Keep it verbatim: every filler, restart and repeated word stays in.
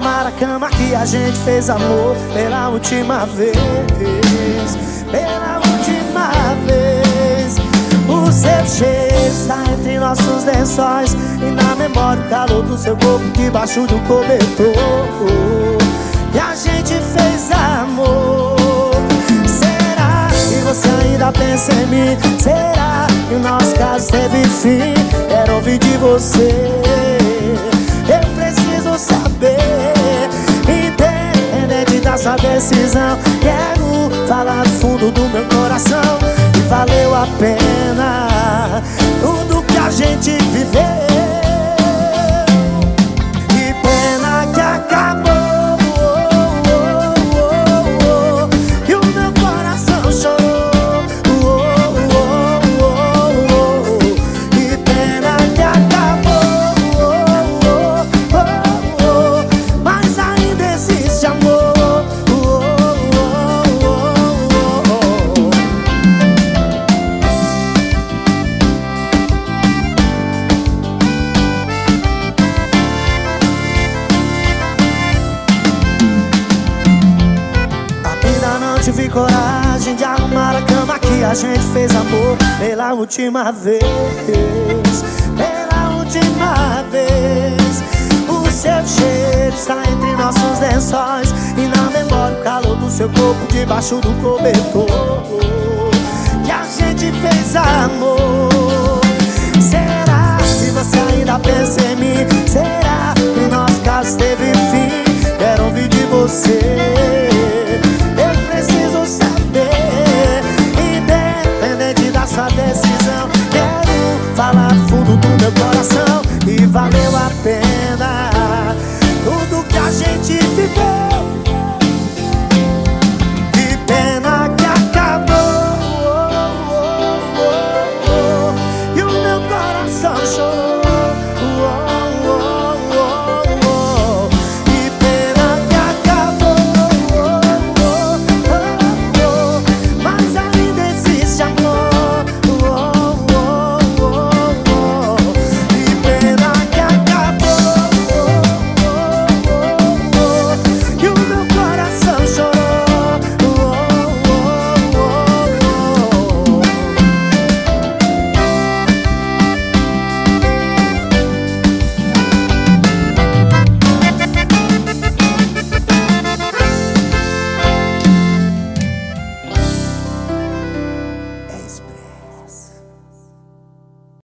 arrumar a cama que a gente fez amor pela última vez. Pela última vez. O seu cheiro está entre nossos lençóis e na memória o calor do seu corpo debaixo do cobertor. E a gente fez amor. Será que você ainda pensa em mim? Será que o nosso caso teve fim? Quero ouvir de você. Eu preciso saber, independente da sua decisão. Quero falar do fundo do meu coração que valeu a pena tudo que a gente viveu. Que pena que acabou. Tive coragem de arrumar a cama que a gente fez amor pela última vez. Pela última vez. O seu cheiro está entre nossos lençóis e na memória o calor do seu corpo debaixo do cobertor. E a gente fez amor. Será que você ainda pensa em mim? Será